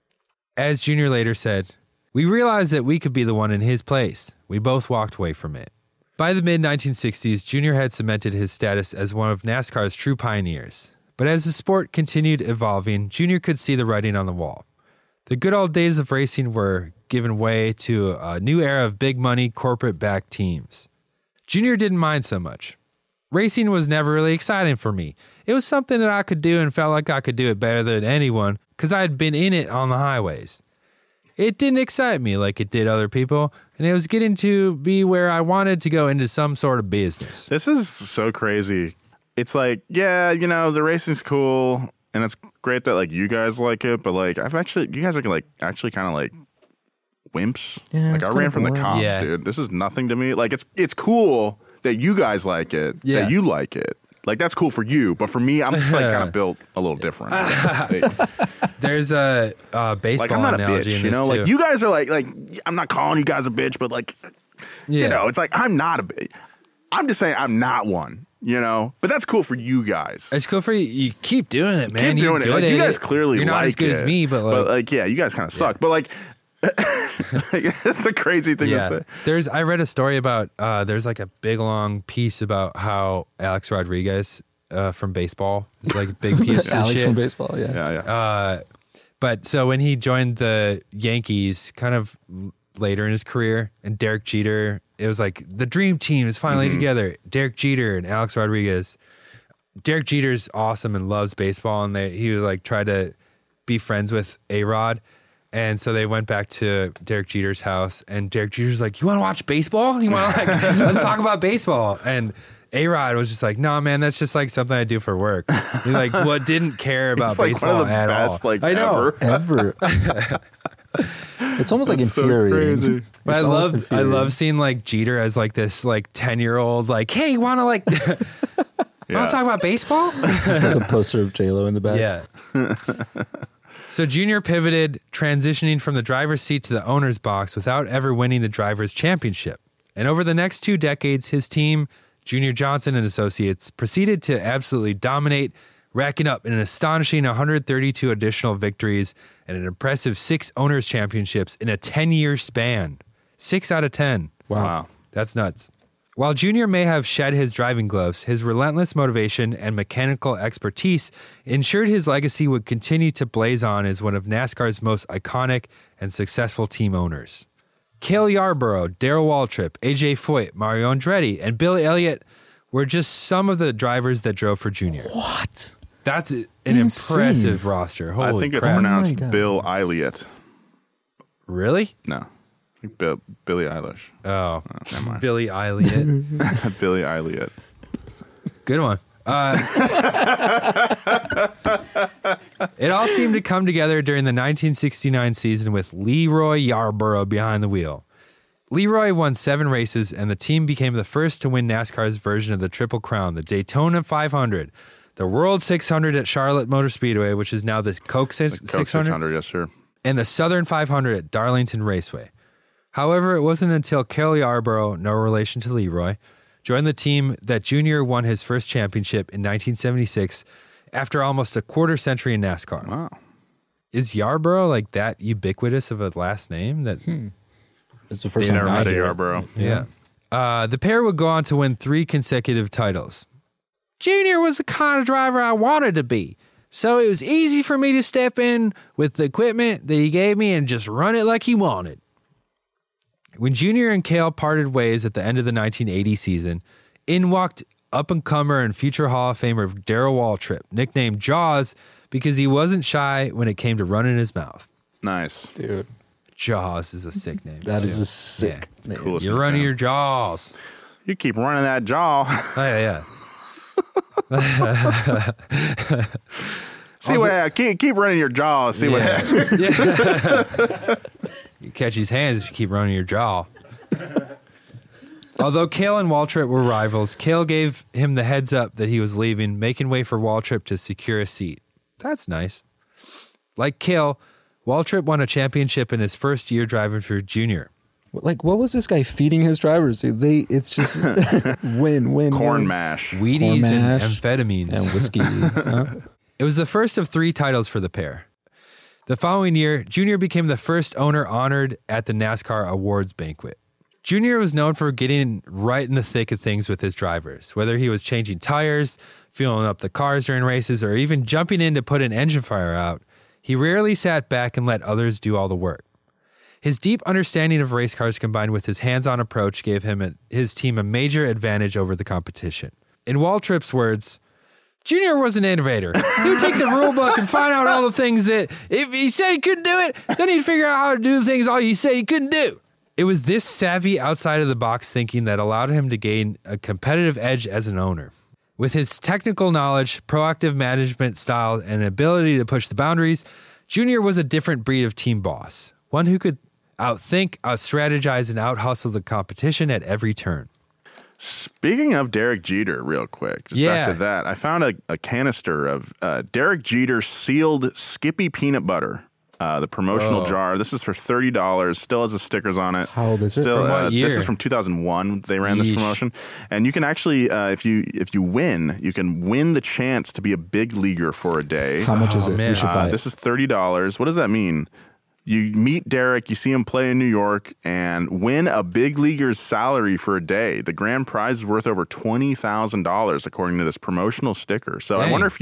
As Junior later said, "We realized that we could be the one in his place. We both walked away from it." By the mid-1960s, Junior had cemented his status as one of NASCAR's true pioneers. But as the sport continued evolving, Junior could see the writing on the wall. The good old days of racing were giving way to a new era of big money, corporate-backed teams. Junior didn't mind so much. Racing was never really exciting for me. It was something that I could do and felt like I could do it better than anyone because I had been in it on the highways. It didn't excite me like it did other people, and it was getting to be where I wanted to go into some sort of business. This is so crazy. It's like, yeah, you know, the racing's cool, and it's great that like you guys like it, but like you guys are like actually kind of like wimps. Yeah, like I ran from the cops, Yeah. dude. This is nothing to me. Like it's cool that you guys like it, that you like it. Like that's cool for you, but for me, I'm just like kind of built a little different. There's a baseball Like I'm not a analogy bitch, in you this know. too. Like you guys are like I'm not calling you guys a bitch, but like you know, it's like I'm not a bitch. I'm just saying I'm not one, you know. But that's cool for you guys. It's cool for you. You keep doing it, man. Keep doing it. You're Like, good you at guys it. clearly You're not like as good it, as me, but like yeah, you guys kind of suck. But like, it's a crazy thing to say. I read a story about there's like a big long piece about how Alex Rodriguez from baseball is like a big piece of Alex shit. from baseball, yeah. Yeah. But so when he joined the Yankees kind of later in his career, and Derek Jeter, it was like the dream team is finally together. Derek Jeter and Alex Rodriguez. Derek Jeter's awesome and loves baseball, and he would like try to be friends with A-Rod. And so they went back to Derek Jeter's house, and Derek Jeter's like, "You want to watch baseball? You want to like let's talk about baseball?" And A-Rod was just like, "No, man, that's just like something I do for work." He like didn't care about It's like baseball one of the at best, all. like, I know. ever. It's almost like That's so infuriating. crazy. But It's I almost love infuriating. seeing like Jeter as like this like 10-year-old like, "Hey, you want to like want to talk about baseball?" The poster of J-Lo in the back. Yeah. So Junior pivoted, transitioning from the driver's seat to the owner's box without ever winning the driver's championship. And over the next 2 decades, his team, Junior Johnson and Associates, proceeded to absolutely dominate, racking up an astonishing 132 additional victories and an impressive 6 owners' championships in a 10-year span. 6 out of 10. Wow. That's nuts. While Junior may have shed his driving gloves, his relentless motivation and mechanical expertise ensured his legacy would continue to blaze on as one of NASCAR's most iconic and successful team owners. Cale Yarborough, Darrell Waltrip, AJ Foyt, Mario Andretti, and Billy Elliott were just some of the drivers that drove for Junior. What? That's an Insane. impressive roster. Holy I think it's crap. pronounced Oh my God. Bill Elliott. Really? No, I think Billie Eilish. Oh, Never mind. Billy Elliott. Billie Elliott. Good one. It all seemed to come together during the 1969 season with Leroy Yarborough behind the wheel. Leroy won 7 races, and the team became the first to win NASCAR's version of the Triple Crown, the Daytona 500, the World 600 at Charlotte Motor Speedway, which is now the Coke 600, 600, yes, sir. and the Southern 500 at Darlington Raceway. However, it wasn't until Cale Yarborough, no relation to Leroy, joined the team that Junior won his first championship in 1976 after almost a quarter century in NASCAR. Wow. Is Yarborough like that ubiquitous of a last name? That It's the first You time never I met a hear it. Yarborough. Yeah. The pair would go on to win 3 consecutive titles. Junior was the kind of driver I wanted to be, so it was easy for me to step in with the equipment that he gave me and just run it like he wanted. When Junior and Cale parted ways at the end of the 1980 season, in walked up-and-comer and future Hall of Famer Darrell Waltrip, nicknamed Jaws because he wasn't shy when it came to running his mouth. Nice. Dude, Jaws is a sick name. that is too. a sick name. Coolest You're running nickname. your jaws. You keep running that jaw. Oh, yeah. See what keep running your jaw. See what happens. You catch his hands if you keep running your jaw. Although Cale and Waltrip were rivals, Cale gave him the heads up that he was leaving, making way for Waltrip to secure a seat. That's nice. Like Cale, Waltrip won a championship in his first year driving for Junior. Like, what was this guy feeding his drivers? Dude? It's just win. Corn mash. Wheaties Corn and mash amphetamines. and whiskey. Huh? It was the first of 3 titles for the pair. The following year, Junior became the first owner honored at the NASCAR Awards banquet. Junior was known for getting right in the thick of things with his drivers, whether he was changing tires, fueling up the cars during races, or even jumping in to put an engine fire out. He rarely sat back and let others do all the work. His deep understanding of race cars combined with his hands-on approach gave his team a major advantage over the competition. In Waltrip's words, Junior was an innovator. He would take the rule book and find out all the things that if he said he couldn't do it, then he'd figure out how to do the things all you said he couldn't do. It was this savvy outside-of-the-box thinking that allowed him to gain a competitive edge as an owner. With his technical knowledge, proactive management style, and ability to push the boundaries, Junior was a different breed of team boss, one who could outthink, out-strategize, and out-hustle the competition at every turn. Speaking of Derek Jeter, real quick, just back to that, I found a canister of Derek Jeter sealed Skippy peanut butter, the promotional jar. This is for $30. Still has the stickers on it. How old is it? Still, From what year? This is from 2001. They ran this Yeesh. promotion, and you can actually, if you win, you can win the chance to be a big leaguer for a day. How much is it? man. We should buy it. This is $30. What does that mean? You meet Derek, you see him play in New York, and win a big leaguer's salary for a day. The grand prize is worth over $20,000, according to this promotional sticker. So I Dang. wonder if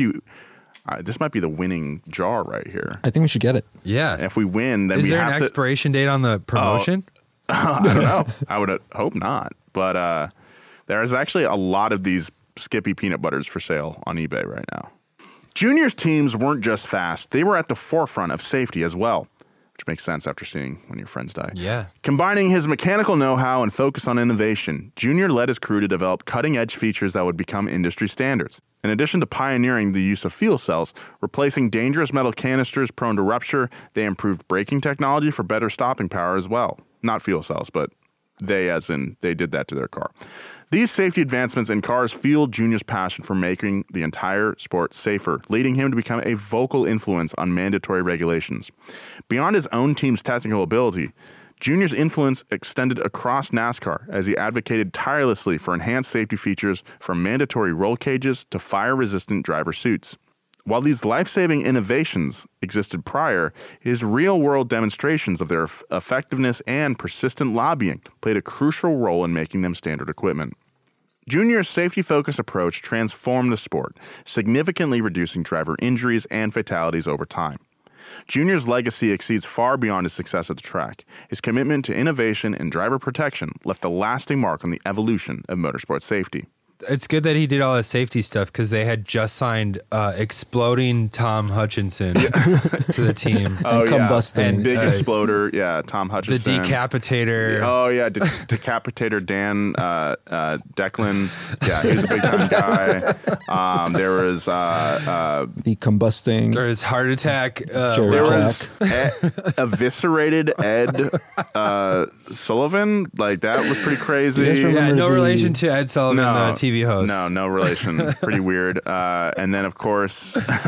this might be the winning jar right here. I think we should get it. And if we win, then Is we there have an to. expiration date on the promotion? I don't know. I would hope not. But there is actually a lot of these Skippy peanut butters for sale on eBay right now. Junior's teams weren't just fast. They were at the forefront of safety as well, which makes sense after seeing When Your Friends Die. Yeah. Combining his mechanical know-how and focus on innovation, Junior led his crew to develop cutting-edge features that would become industry standards. In addition to pioneering the use of fuel cells, replacing dangerous metal canisters prone to rupture, they improved braking technology for better stopping power as well. Not fuel cells, but they did that to their car. These safety advancements in cars fueled Junior's passion for making the entire sport safer, leading him to become a vocal influence on mandatory regulations. Beyond his own team's technical ability, Junior's influence extended across NASCAR as he advocated tirelessly for enhanced safety features from mandatory roll cages to fire-resistant driver suits. While these life-saving innovations existed prior, his real-world demonstrations of their effectiveness and persistent lobbying played a crucial role in making them standard equipment. Junior's safety-focused approach transformed the sport, significantly reducing driver injuries and fatalities over time. Junior's legacy exceeds far beyond his success at the track. His commitment to innovation and driver protection left a lasting mark on the evolution of motorsport safety. it's good that he did all the safety stuff because they had just signed exploding Tom Hutchinson to the team. And combusting. And, Big exploder. Yeah, Tom The Hutchinson. Decapitator. Oh, yeah. Decapitator Dan Declan. Yeah, he was a big time guy. There was... The combusting. There was Heart Attack. Jerry there Ralph. was Eviscerated Ed Sullivan. Like, that was pretty crazy. You guys remember Yeah, no the- relation to Ed Sullivan, the TV host. No relation. Pretty weird. And then, of course,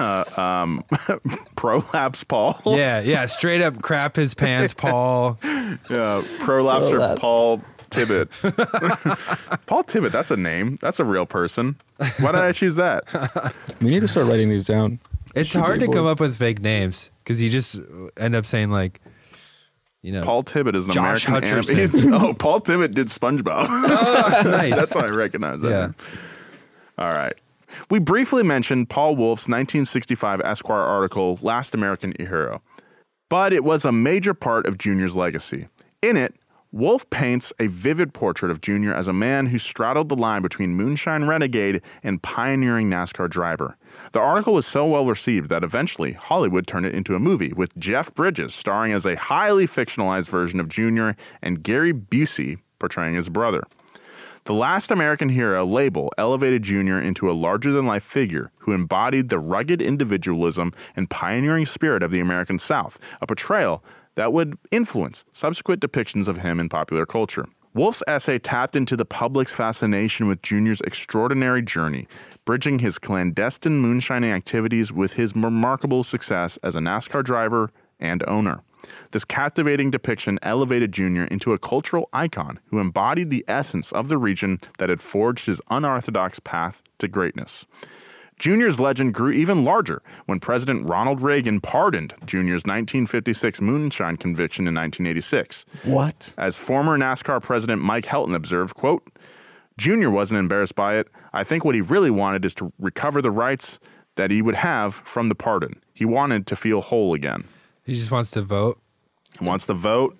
Prolapse Paul. Yeah, straight up crap his pants, Paul. Yeah, Prolapser Prolapse. Paul Tibbet. Paul Tibbet, that's a name. That's a real person. Why did I choose that? We need to start writing these down. It's Should hard be to come bored. up with fake names because you just end up saying like, Paul Tibbet is an Josh American Hutcherson. Paul Tibbet did SpongeBob. nice. That's why I recognize that. Yeah. name. All right. We briefly mentioned Paul Wolf's 1965 Esquire article, Last American Hero, but it was a major part of Junior's legacy. In it, Wolf paints a vivid portrait of Junior as a man who straddled the line between moonshine renegade and pioneering NASCAR driver. The article was so well received that eventually Hollywood turned it into a movie with Jeff Bridges starring as a highly fictionalized version of Junior and Gary Busey portraying his brother. The Last American Hero label elevated Junior into a larger-than-life figure who embodied the rugged individualism and pioneering spirit of the American South, a portrayal that would influence subsequent depictions of him in popular culture. Wolf's essay tapped into the public's fascination with Junior's extraordinary journey, bridging his clandestine moonshining activities with his remarkable success as a NASCAR driver and owner. This captivating depiction elevated Junior into a cultural icon who embodied the essence of the region that had forged his unorthodox path to greatness. Junior's legend grew even larger when President Ronald Reagan pardoned Junior's 1956 moonshine conviction in 1986. What? As former NASCAR President Mike Helton observed, quote, Junior wasn't embarrassed by it. I think what he really wanted is to recover the rights that he would have from the pardon. He wanted to feel whole again. He just wants to vote. He wants to vote.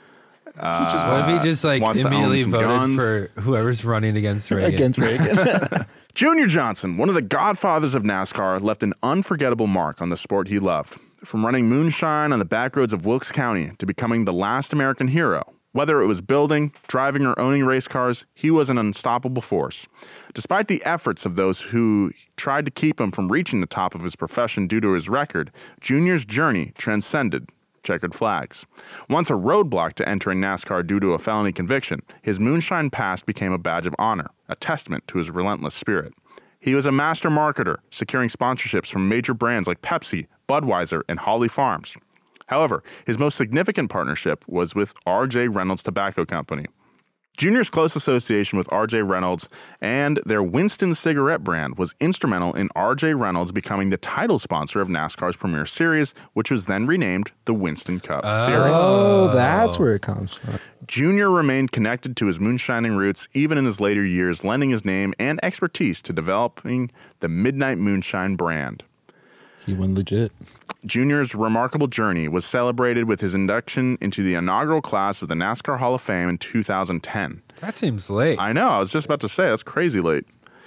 What if he just like wants to own immediately some voted guns. for whoever's running against Reagan? Against Reagan. Junior Johnson, one of the godfathers of NASCAR, left an unforgettable mark on the sport he loved. From running moonshine on the back roads of Wilkes County to becoming the last American hero, whether it was building, driving, or owning race cars, he was an unstoppable force. Despite the efforts of those who tried to keep him from reaching the top of his profession due to his record, Junior's journey transcended checkered flags. Once a roadblock to entering NASCAR due to a felony conviction, his moonshine past became a badge of honor, a testament to his relentless spirit. He was a master marketer, securing sponsorships from major brands like Pepsi, Budweiser, and Holly Farms. However, his most significant partnership was with R.J. Reynolds Tobacco Company. Junior's close association with R.J. Reynolds and their Winston cigarette brand was instrumental in R.J. Reynolds becoming the title sponsor of NASCAR's premier series, which was then renamed the Winston Cup Series. Oh, that's where it comes from. Junior remained connected to his moonshining roots even in his later years, lending his name and expertise to developing the Midnight Moonshine brand. He went legit. Junior's remarkable journey was celebrated with his induction into the inaugural class of the NASCAR Hall of Fame in 2010. That seems late. I know, I was just about to say, that's crazy late.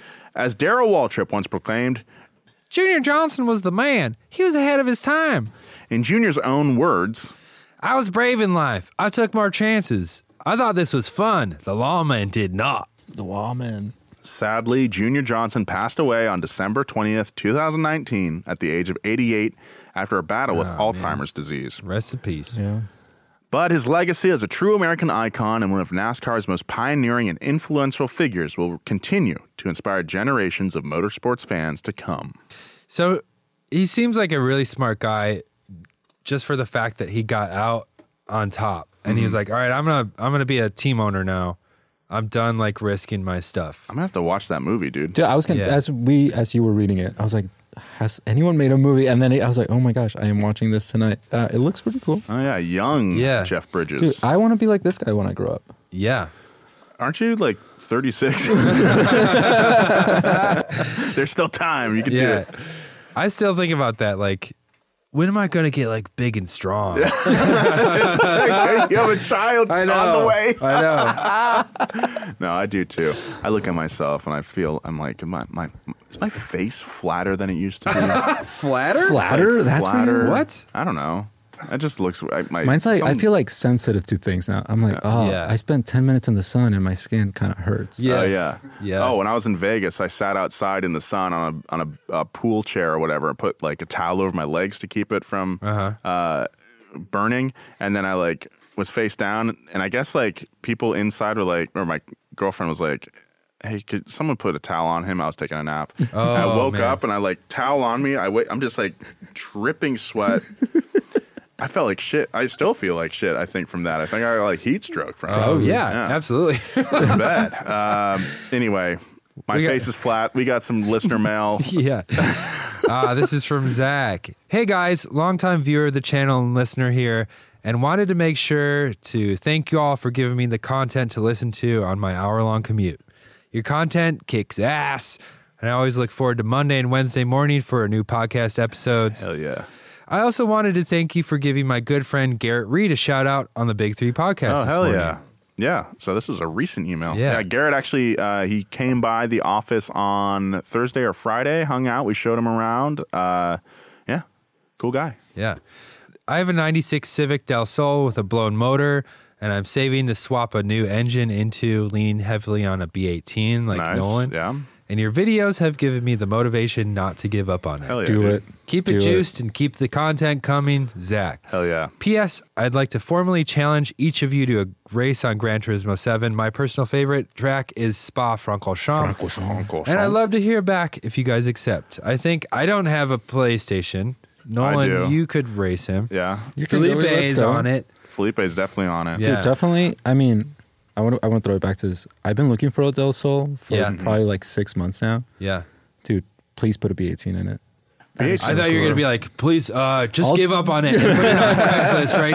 As Darrell Waltrip once proclaimed, Junior Johnson was the man. He was ahead of his time. in Junior's own words, I was brave in life. I took more chances. I thought this was fun. The lawman did not. The lawman. sadly, Junior Johnson passed away on December 20th, 2019 at the age of 88 after a battle with Alzheimer's disease. Rest in peace. Yeah. But his legacy as a true American icon and one of NASCAR's most pioneering and influential figures will continue to inspire generations of motorsports fans to come. So he seems like a really smart guy just for the fact that he got out on top. And he was like, all right, I'm gonna be a team owner now. I'm done like risking my stuff. I'm gonna have to watch that movie, dude. Dude, I was gonna, Yeah. as you were reading it, I was like, has anyone made a movie? And then I was like, oh my gosh, I am watching this tonight. It looks pretty cool. Oh yeah, young Yeah. Jeff Bridges. Dude, I want to be like this guy when I grow up. Yeah. Aren't you like 36? There's still time. You can do Yeah. it. I still think about that. Like, when am I going to get like big and strong? You have a child I know. on the way. I know. No, I do too. I look at myself and I'm like, is my face flatter than it used to be? Flatter? Flatter? Like That's flatter. weird. What? I don't know. It just looks. Mine's like, I feel like sensitive to things now. I'm like, Yeah. I spent 10 minutes in the sun and my skin kind of hurts. Yeah. Oh yeah. Yeah. Oh, when I was in Vegas, I sat outside in the sun on a pool chair or whatever, and put like a towel over my legs to keep it from burning, and then I like was face down, and I guess like people inside were like, or my girlfriend was like, hey, could someone put a towel on him? I was taking a nap. Oh, I woke man. up and I like towel on me. I'm just like dripping sweat. I felt like shit. I still feel like shit, I think, from that. I think I got like heat stroke from it. Oh, yeah, absolutely. It's bad. Anyway, my face is flat. We got some listener mail. Yeah. This is from Zach. Hey, guys, longtime viewer of the channel and listener here, and wanted to make sure to thank you all for giving me the content to listen to on my hour-long commute. Your content kicks ass, and I always look forward to Monday and Wednesday morning for new podcast episodes. Hell yeah. I also wanted to thank you for giving my good friend Garrett Reed a shout out on the Big Three podcast. Oh, this hell morning. yeah. Yeah. So this was a recent email. Yeah. Garrett actually, he came by the office on Thursday or Friday, hung out. We showed him around. Yeah. Cool guy. Yeah. I have a 96 Civic Del Sol with a blown motor, and I'm saving to swap a new engine into, leaning heavily on a B18 like Nice. Nolan. Yeah. And your videos have given me the motivation not to give up on it. Hell yeah. Do dude. it. Keep Do it juiced and keep the content coming, Zach. Hell yeah. P.S. I'd like to formally challenge each of you to a race on Gran Turismo 7. My personal favorite track is Spa-Francorchamps. And I'd love to hear back if you guys accept. I think I don't have a PlayStation. Nolan, do. you could race him. Yeah. You can go, Felipe let's is go. on it. Felipe's definitely on it. Yeah. Dude, definitely. I mean, I want to throw it back to this. I've been looking for a Del Sol for Yeah. probably like 6 months now. Yeah. Dude, please put a B18 in it. I thought you were going to be like, please, just give up on it and put it on Craigslist right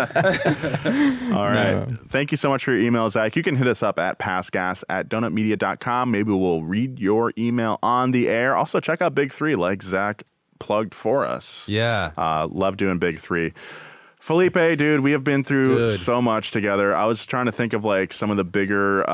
now. All right. No. Thank you so much for your email, Zach. You can hit us up at passgas@donutmedia.com. Maybe we'll read your email on the air. Also, check out Big Three, like Zach plugged for us. Yeah. Love doing Big Three. Felipe, dude, we have been through so much together. I was trying to think of like some of the bigger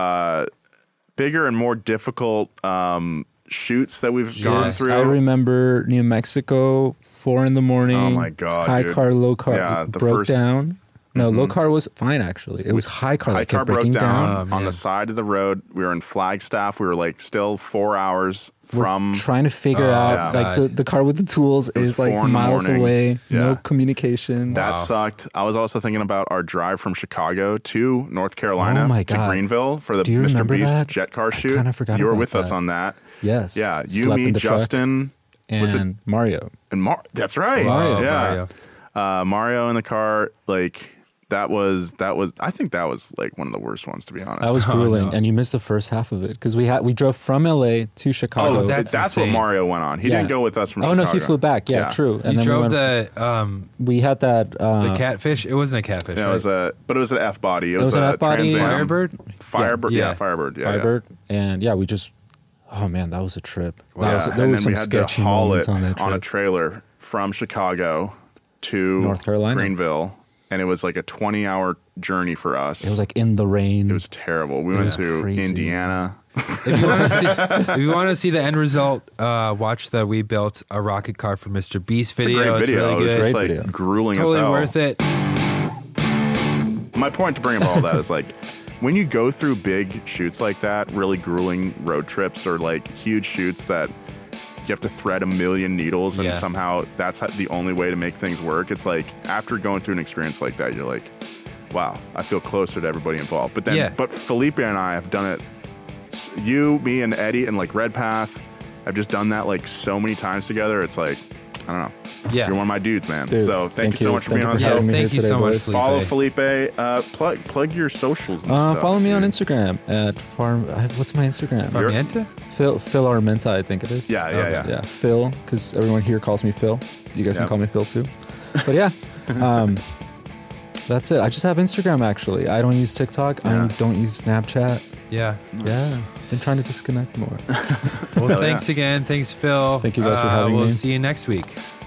and more difficult shoots that we've gone through. I remember New Mexico, 4 a.m. Oh my God, High dude. car, low car Yeah, the broke first- down. No, low car was fine actually. It was high car High that car kept broke breaking down Oh, on man. the side of the road. We were in Flagstaff. We were like still 4 hours from. Trying to figure out yeah. like the car with the tools was is like 4 in the miles morning. away. Yeah. No communication. That sucked. I was also thinking about our drive from Chicago to North Carolina Oh my to God. Greenville for the Do you Mr. remember Beast that? jet car I shoot. kinda forgot You were about with us that. on that. Yes. Yeah, you, Slept me, in the truck. Justin, was it- and Mario. and That's right. Mario, Yeah. Mario in the car. Like that was. I think that was like one of the worst ones, to be honest. That was grueling, no. and you missed the first half of it because we drove from LA to Chicago. Oh, that's what insane. Mario went on. He Yeah. didn't go with us from Oh Chicago. no, he flew back. Yeah, true. You then drove we went, we had that the catfish. It wasn't a catfish. Yeah, right? but it was an F body. It was an a F-body. Trans Am. Firebird? Firebird. Yeah. Yeah, Firebird. Yeah, Firebird, and yeah, we just. Oh man, that was a trip. Yeah. There And was then some we had to sketchy haul moments it on that trip. on a trailer from Chicago to North Carolina. Greenville, and it was like a 20-hour journey for us. It was like in the rain. It was terrible. We went was to crazy. Indiana. If you want to see the end result, watch the We Built a Rocket Car for Mr. Beast It's a video. great video. It's really It was good. just Great like video. grueling Totally as hell. worth it. My point to bring up all that is like when you go through big shoots like that, really grueling road trips or like huge shoots that you have to thread a million needles and Yeah. somehow that's the only way to make things work. It's like after going through an experience like that, you're like, wow, I feel closer to everybody involved. But then, Yeah. but Felipe and I have done it. You, me, and Eddie, and like Red Path have just done that like so many times together. It's like, I don't know. Yeah. You're one of my dudes, man. Dude, so thank you so much for Thank being on the you show. having me Thank here you today, so much, boys. Felipe. Follow Felipe. Plug your socials and stuff. Follow me on dude. Instagram at farm. What's my Instagram? Farmienta? Phil Armenta, I think it is. Yeah, yeah. Yeah, Phil, because everyone here calls me Phil. You guys Yeah. can call me Phil too. But yeah, that's it. I just have Instagram actually. I don't use TikTok. Yeah. I don't use Snapchat. Yeah. Yeah, been trying to disconnect more. Well, Hell thanks again. Thanks, Phil. Thank you guys for having we'll me. see you next week.